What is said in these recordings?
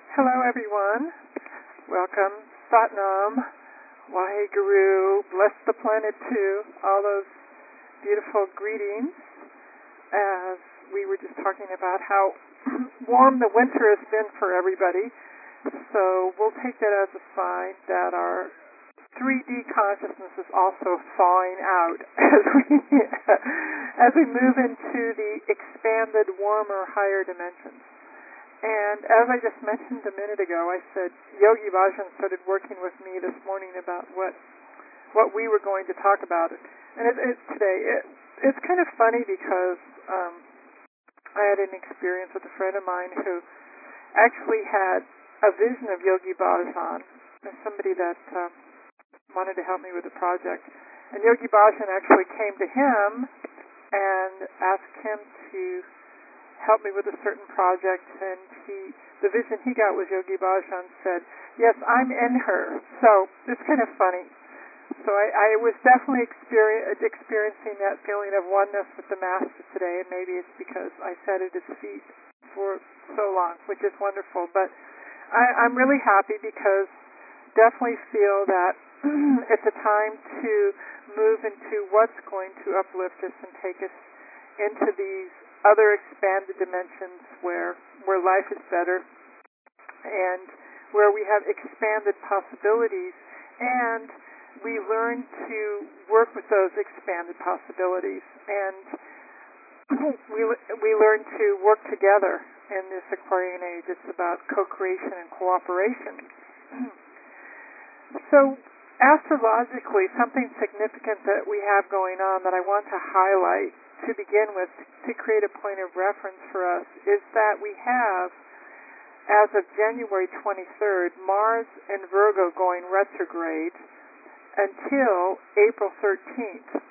Hello, everyone. Welcome. Satnam, Waheguru, bless the planet too. All those beautiful greetings as we were just talking about how warm the winter has been for everybody. So we'll take that as a sign that our 3D consciousness is also thawing out as we move into the expanded, warmer, higher dimensions. And as I just mentioned a minute ago, I said Yogi Bhajan started working with me this morning about what we were going to talk about. And it's kind of funny because I had an experience with a friend of mine who actually had a vision of Yogi Bhajan as somebody that wanted to help me with a project. And Yogi Bhajan actually came to him and asked him to help me with a certain project, and the vision he got was Yogi Bhajan said, "Yes, I'm in her." So it's kind of funny. So I was definitely experiencing that feeling of oneness with the Master today, and maybe it's because I sat at his feet for so long, which is wonderful. But I'm really happy because definitely feel that it's a time to move into what's going to uplift us and take us into these other expanded dimensions where life is better and where we have expanded possibilities, and we learn to work with those expanded possibilities, and we learn to work together in this Aquarian age. It's about co-creation and cooperation. So astrologically, something significant that we have going on that I want to highlight to begin with, to create a point of reference for us, is that we have, as of January 23rd, Mars in Virgo going retrograde until April 13th.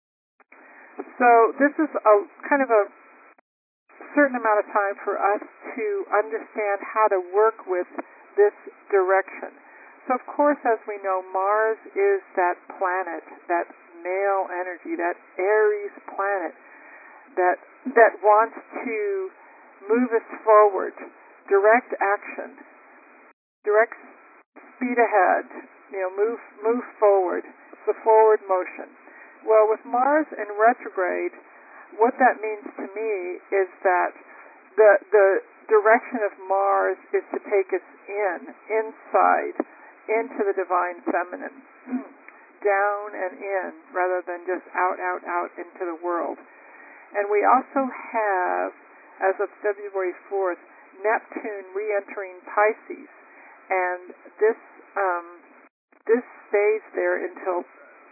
So this is a kind of a certain amount of time for us to understand how to work with this direction. So of course, as we know, Mars is that planet, that male energy, that Aries planet that wants to move us forward, direct action, direct speed ahead, move forward, the forward motion. Well, with Mars in retrograde, what that means to me is that the direction of Mars is to take us inside, into the divine feminine, down and in, rather than just out into the world. And we also have, as of February 4th, Neptune re-entering Pisces, and this stays there until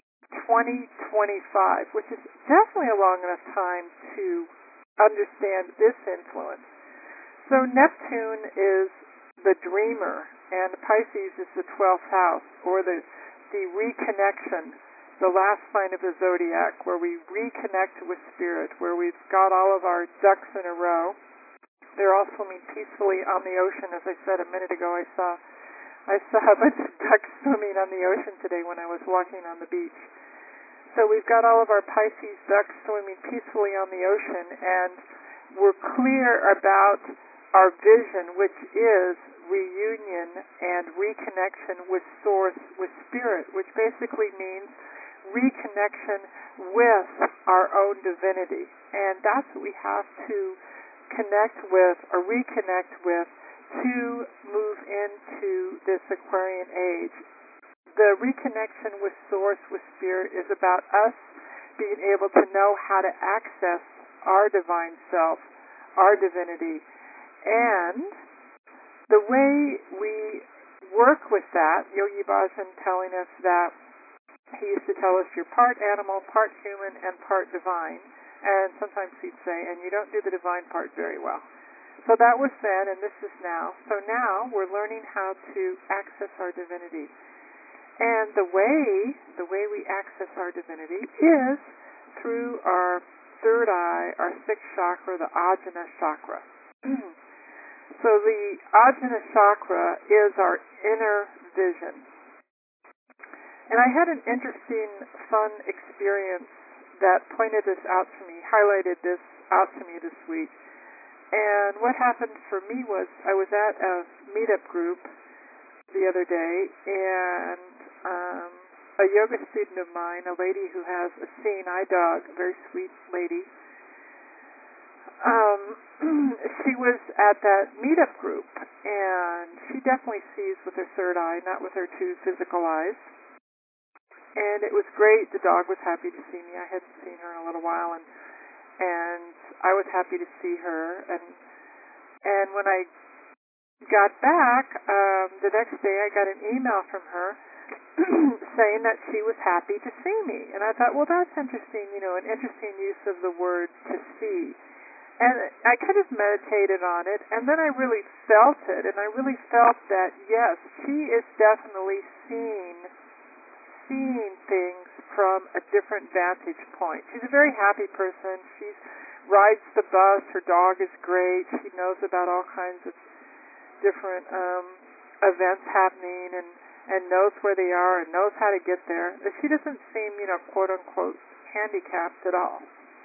2025, which is definitely a long enough time to understand this influence. So Neptune is the dreamer, and Pisces is the 12th house, or the reconnection, the last sign of the zodiac, where we reconnect with spirit, where we've got all of our ducks in a row. They're all swimming peacefully on the ocean. As I said a minute ago, I saw a bunch of ducks swimming on the ocean today when I was walking on the beach. So we've got all of our Pisces ducks swimming peacefully on the ocean, and we're clear about our vision, which is reunion and reconnection with Source, with Spirit, which basically means reconnection with our own divinity. And that's what we have to connect with or reconnect with to move into this Aquarian age. The reconnection with Source, with Spirit, is about us being able to know how to access our divine self, our divinity. And the way we work with that, Yogi Bhajan telling us that he used to tell us you're part animal, part human, and part divine. And sometimes he'd say, and you don't do the divine part very well. So that was then, and this is now. So now we're learning how to access our divinity. And the way we access our divinity is through our third eye, our sixth chakra, the Ajna chakra. So the Ajna chakra is our inner vision. And I had an interesting, fun experience that pointed this out to me, highlighted this out to me this week. And what happened for me was I was at a meetup group the other day, and a yoga student of mine, a lady who has a seeing eye dog, a very sweet lady, she was at that meetup group, and she definitely sees with her third eye, not with her two physical eyes. And it was great. The dog was happy to see me. I hadn't seen her in a little while, and I was happy to see her. And when I got back, the next day I got an email from her saying that she was happy to see me. And I thought, well, that's interesting, an interesting use of the word to see. And I kind of meditated on it, and then I really felt it, and I really felt that, yes, she is definitely seeing things from a different vantage point. She's a very happy person. She rides the bus. Her dog is great. She knows about all kinds of different events happening and knows where they are and knows how to get there. She doesn't seem, quote-unquote, handicapped at all.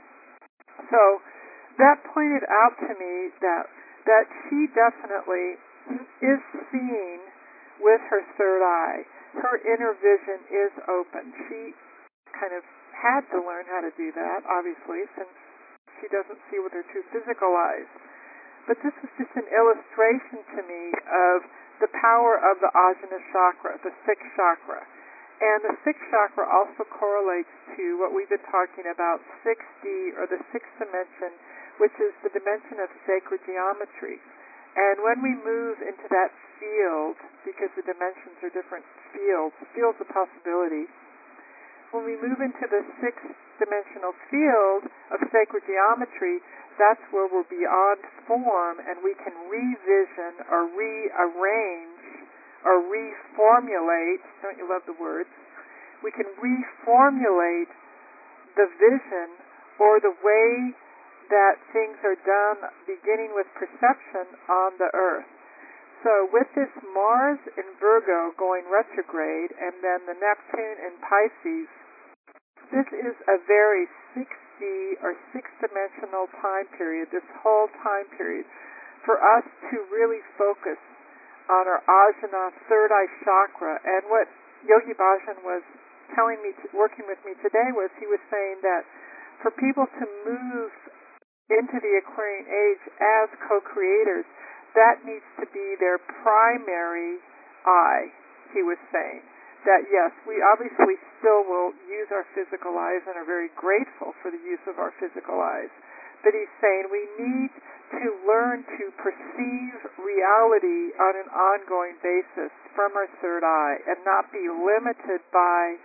So that pointed out to me that she definitely is seeing with her third eye. Her inner vision is open. She kind of had to learn how to do that, obviously, since she doesn't see with her two physical eyes. But this is just an illustration to me of the power of the Ajna chakra, the sixth chakra. And the sixth chakra also correlates to what we've been talking about, 6D, or the sixth dimension, which is the dimension of sacred geometry. And when we move into that field, because the dimensions are different fields of possibility, when we move into the sixth dimensional field of sacred geometry, that's where we're beyond form, and we can revision or rearrange or reformulate, don't you love the words? We can reformulate the vision or the way that things are done, beginning with perception on the earth. So with this Mars in Virgo going retrograde, and then the Neptune in Pisces, this is a very 6D or six-dimensional time period, this whole time period, for us to really focus on our Ajna third eye chakra. And what Yogi Bhajan was telling me, working with me today, was he was saying that for people to move into the Aquarian age as co-creators, that needs to be their primary eye, he was saying. That, yes, we obviously still will use our physical eyes and are very grateful for the use of our physical eyes. But he's saying we need to learn to perceive reality on an ongoing basis from our third eye and not be limited by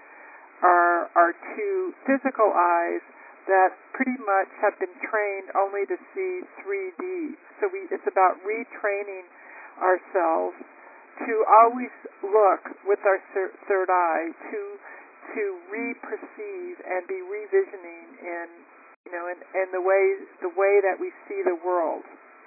our two physical eyes that pretty much have been trained only to see 3D. So it's about retraining ourselves to always look with our third eye, to re-perceive and be revisioning in the way that we see the world.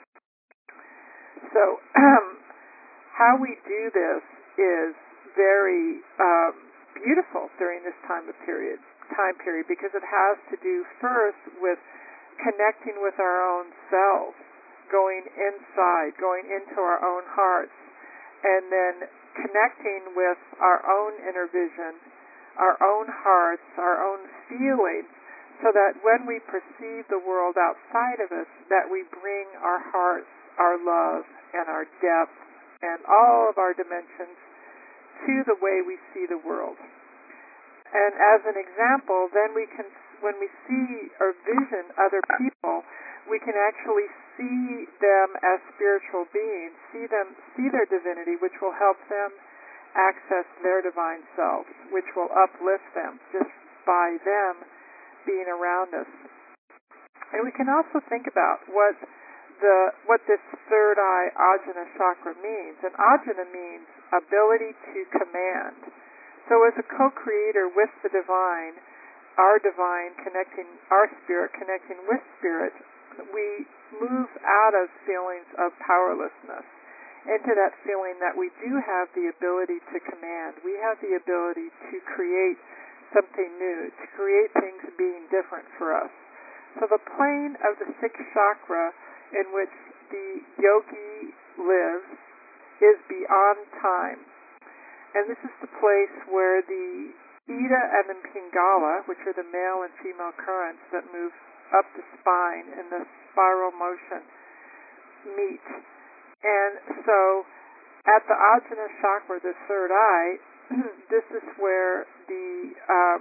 So how we do this is very beautiful during this time period, because it has to do first with connecting with our own selves, going inside, going into our own hearts, and then connecting with our own inner vision, our own hearts, our own feelings, so that when we perceive the world outside of us, that we bring our hearts, our love, and our depth, and all of our dimensions to the way we see the world. And as an example, then we can, when we see or vision other people, we can actually see them as spiritual beings, see their divinity, which will help them access their divine selves, which will uplift them just by them being around us. And we can also think about what this third eye Ajna chakra means. And Ajna means ability to command. So as a co-creator with the divine, our divine connecting, our spirit connecting with spirit, we move out of feelings of powerlessness into that feeling that we do have the ability to command. We have the ability to create something new, to create things being different for us. So the plane of the sixth chakra in which the yogi lives is beyond time. And this is the place where the Ida and the Pingala, which are the male and female currents that move up the spine in the spiral motion, meet. And so at the Ajna chakra, the third eye, this is where the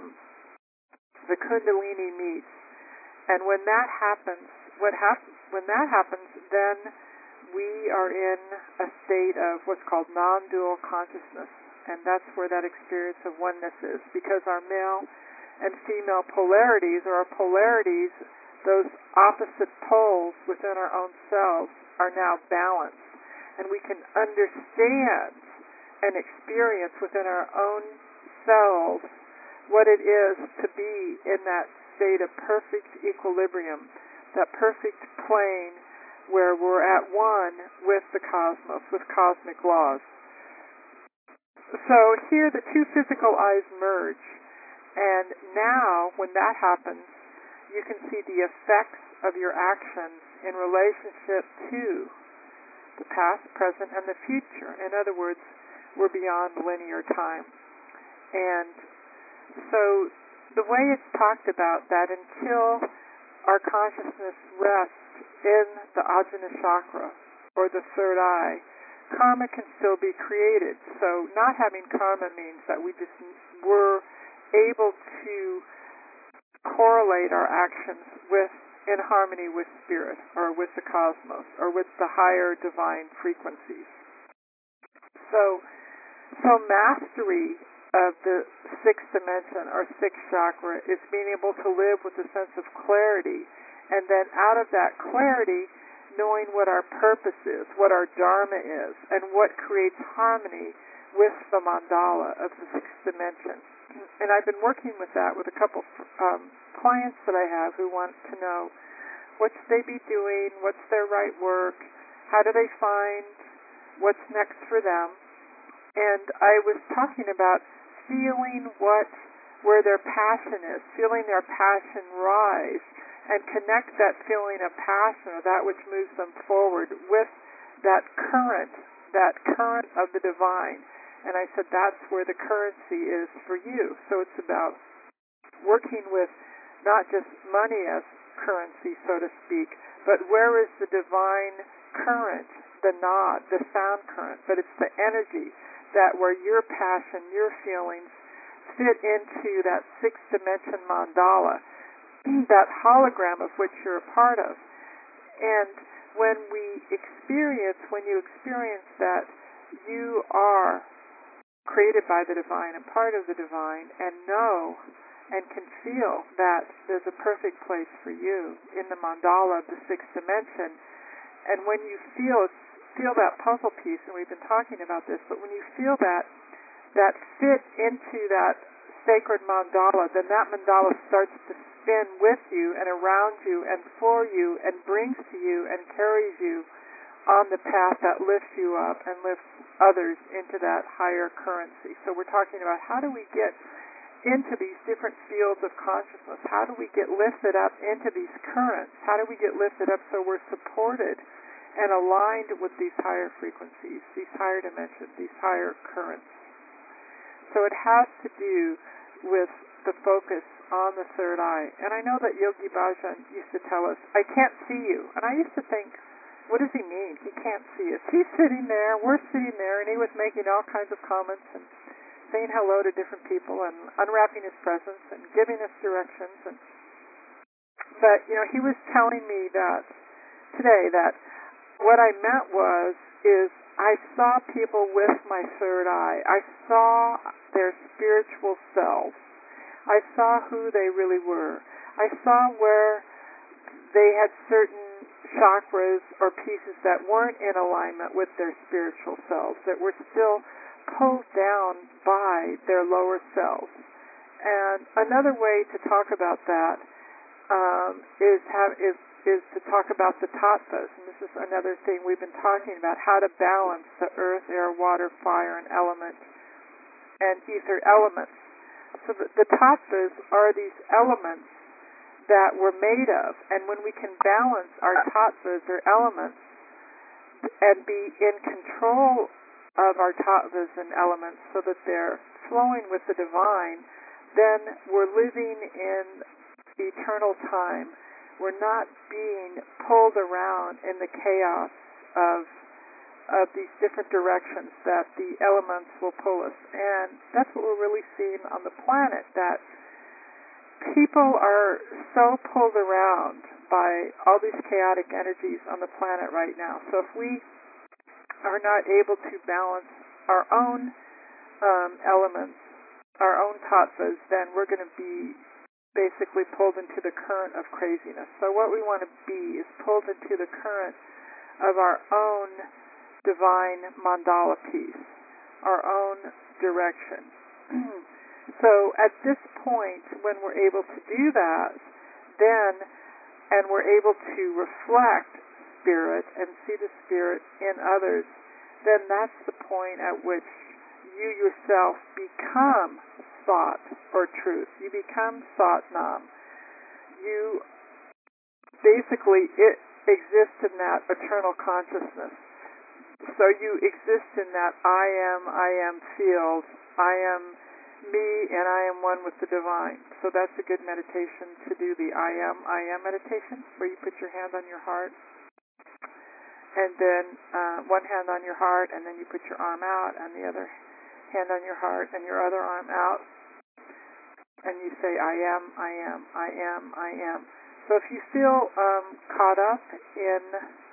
Kundalini meets. And when that happens, when that happens, then we are in a state of what's called non-dual consciousness. And that's where that experience of oneness is, because our male and female polarities, or our polarities, those opposite poles within our own selves, are now balanced. And we can understand and experience within our own selves what it is to be in that state of perfect equilibrium, that perfect plane where we're at one with the cosmos, with cosmic laws. So here the two physical eyes merge, and now when that happens, you can see the effects of your actions in relationship to the past, present, and the future. In other words, we're beyond linear time. And so the way it's talked about that until our consciousness rests in the Ajna chakra, or the third eye, karma can still be created. So not having karma means that we just were able to correlate our actions in harmony with spirit, or with the cosmos, or with the higher divine frequencies. So mastery of the sixth dimension, or sixth chakra, is being able to live with a sense of clarity, and then out of that clarity, knowing what our purpose is, what our dharma is, and what creates harmony with the mandala of the sixth dimension. And I've been working with that with a couple clients that I have who want to know what should they be doing, what's their right work, how do they find what's next for them. And I was talking about feeling where their passion is, feeling their passion rise, and connect that feeling of passion, or that which moves them forward, with that current of the divine. And I said that's where the currency is for you. So it's about working with not just money as currency, so to speak, but where is the divine current, the nod, the sound current, but it's the energy that where your passion, your feelings fit into that sixth dimension mandala, that hologram of which you're a part of. And when you experience that you are created by the divine and part of the divine, and know and can feel that there's a perfect place for you in the mandala of the sixth dimension, and when you feel that puzzle piece, and we've been talking about this, but when you feel that fit into that sacred mandala, then that mandala starts to spin with you and around you and for you and brings to you and carries you on the path that lifts you up and lifts others into that higher currency. So we're talking about how do we get into these different fields of consciousness? How do we get lifted up into these currents? How do we get lifted up so we're supported and aligned with these higher frequencies, these higher dimensions, these higher currents? So it has to do with the focus on the third eye. And I know that Yogi Bhajan used to tell us, I can't see you. And I used to think, what does he mean? He can't see us. He's sitting there, we're sitting there, and he was making all kinds of comments and saying hello to different people and unwrapping his presents and giving us directions. But, he was telling me that today that what I meant is I saw people with my third eye. I saw their spiritual selves. I saw who they really were. I saw where they had certain chakras or pieces that weren't in alignment with their spiritual selves, that were still pulled down by their lower selves. And another way to talk about that is to talk about the tattvas. And this is another thing we've been talking about, how to balance the earth, air, water, fire, and ether elements. So the tattvas are these elements that we're made of. And when we can balance our tattvas, or elements, and be in control of our tattvas and elements so that they're flowing with the divine, then we're living in eternal time. We're not being pulled around in the chaos of these different directions that the elements will pull us. And that's what we're really seeing on the planet, that people are so pulled around by all these chaotic energies on the planet right now. So if we are not able to balance our own elements, our own tattvas, then we're going to be basically pulled into the current of craziness. So what we want to be is pulled into the current of our own divine mandala piece, our own direction. So at this point, when we're able to do that, then, and we're able to reflect spirit and see the spirit in others, then that's the point at which you yourself become Sat, or truth. You become Satnam. You basically exist in that eternal consciousness. So you exist in that I am field, I am me, and I am one with the divine. So that's a good meditation to do, the I am meditation, where you put your hand on your heart, and then one hand on your heart, and then you put your arm out, and the other hand on your heart, and your other arm out, and you say, I am. So if you feel caught up in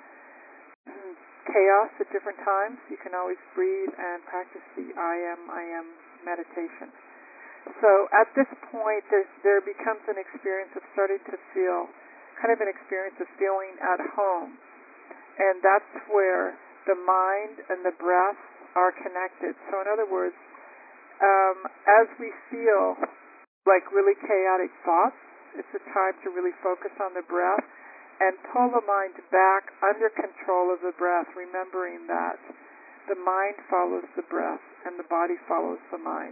chaos at different times, you can always breathe and practice the I am meditation. So at this point, there becomes an experience of starting to feel, kind of an experience of feeling at home. And that's where the mind and the breath are connected. So in other words, as we feel like really chaotic thoughts, it's a time to really focus on the breath and pull the mind back under control of the breath, remembering that the mind follows the breath and the body follows the mind.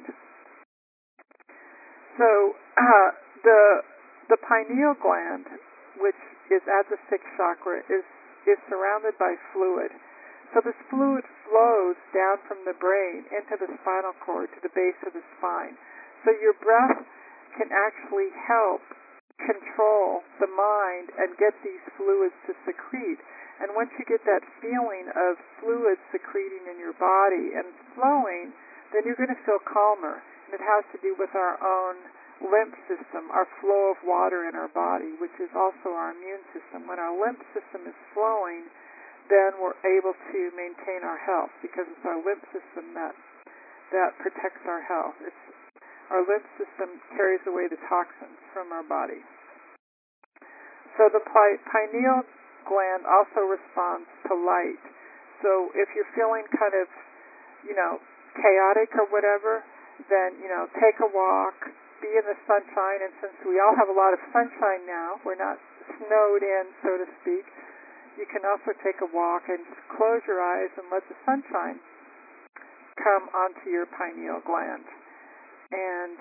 So the pineal gland, which is at the sixth chakra, is surrounded by fluid. So this fluid flows down from the brain into the spinal cord to the base of the spine. So your breath can actually help control the mind and get these fluids to secrete. And once you get that feeling of fluids secreting in your body and flowing, then you're going to feel calmer. And it has to do with our own lymph system, our flow of water in our body, which is also our immune system. When our lymph system is flowing, then we're able to maintain our health, because it's our lymph system that protects our health. Our lymph system carries away the toxins from our body. So the pineal gland also responds to light. So if you're feeling kind of, chaotic or whatever, then, take a walk, be in the sunshine, and since we all have a lot of sunshine now, we're not snowed in, so to speak, you can also take a walk and close your eyes and let the sunshine come onto your pineal gland. And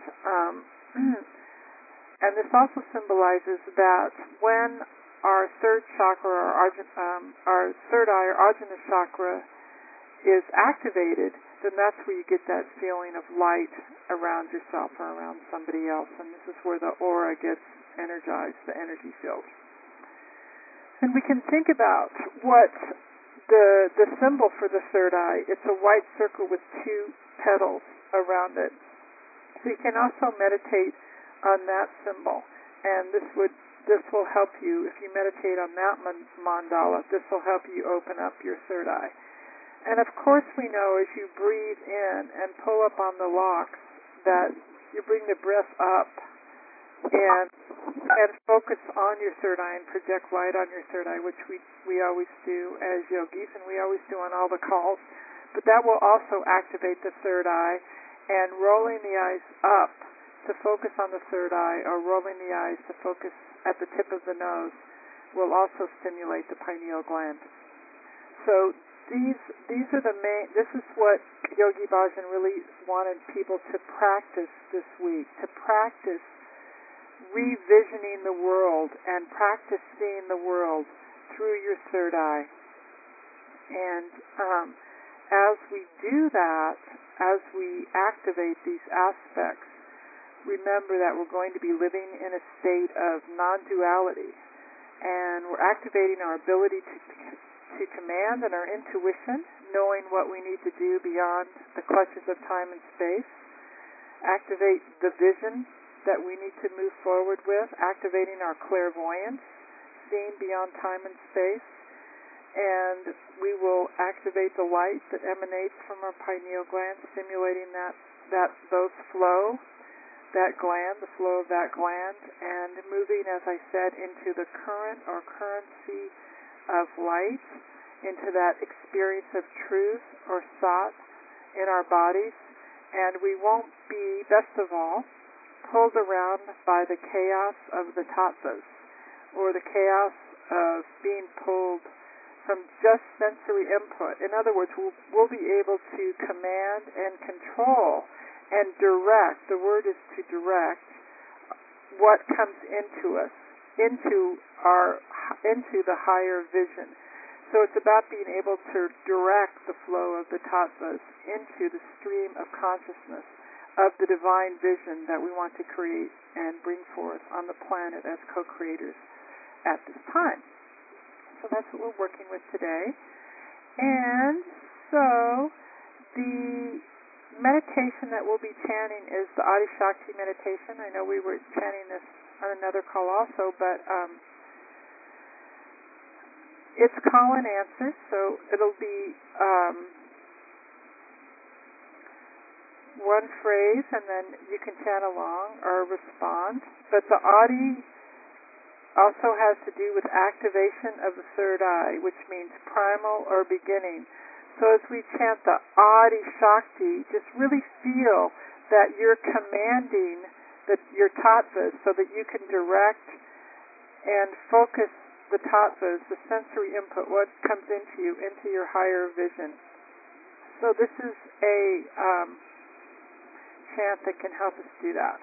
and this also symbolizes that when our third chakra, our third eye, or Ajna chakra, is activated, then that's where you get that feeling of light around yourself or around somebody else. And this is where the aura gets energized, the energy field. And we can think about what the symbol for the third eye. It's a white circle with two petals around it. So you can also meditate on that symbol, and this will help you. If you meditate on that mandala, this will help you open up your third eye. And of course we know as you breathe in and pull up on the locks that you bring the breath up and focus on your third eye and project light on your third eye, which we always do as yogis, and we always do on all the calls. But that will also activate the third eye, and rolling the eyes up to focus on the third eye, or rolling the eyes to focus at the tip of the nose, will also stimulate the pineal gland. So these are the main. This is what Yogi Bhajan really wanted people to practice this week, to practice revisioning the world and practicing the world through your third eye. And as we do that, as we activate these aspects, remember that we're going to be living in a state of non-duality, and we're activating our ability to command and our intuition, knowing what we need to do beyond the clutches of time and space, activate the vision that we need to move forward with, activating our clairvoyance, seeing beyond time and space, and we will activate the light that emanates from our pineal gland, stimulating those flow, that gland, the flow of that gland, and moving, as I said, into the current or currency of light, into that experience of truth or thought in our bodies. And we won't be, best of all, pulled around by the chaos of the tattvas, or the chaos of being pulled from just sensory input. In other words, we'll be able to command and control and direct, the word is to direct, what comes into us, into the higher vision. So it's about being able to direct the flow of the tattvas into the stream of consciousness of the divine vision that we want to create and bring forth on the planet as co-creators at this time. So that's what we're working with today. And so the meditation that we'll be chanting is the Adi Shakti meditation. I know we were chanting this on another call also, but it's call and answer, so it'll be one phrase, and then you can chant along or respond. But the Adi also has to do with activation of the third eye, which means primal or beginning. So as we chant the Adi Shakti, just really feel that you're commanding your tattvas so that you can direct and focus the tattvas, the sensory input, what comes into you, into your higher vision. So this is a chant that can help us do that.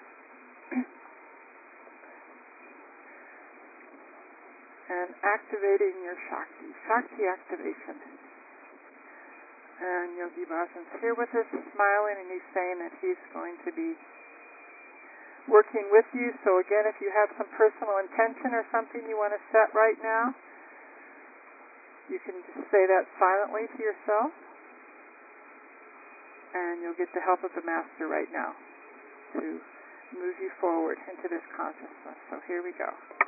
And activating your Shakti activation. And Yogi Bhajan's here with us, smiling, and he's saying that he's going to be working with you. So again, if you have some personal intention or something you want to set right now, you can just say that silently to yourself, and you'll get the help of the Master right now to move you forward into this consciousness. So here we go.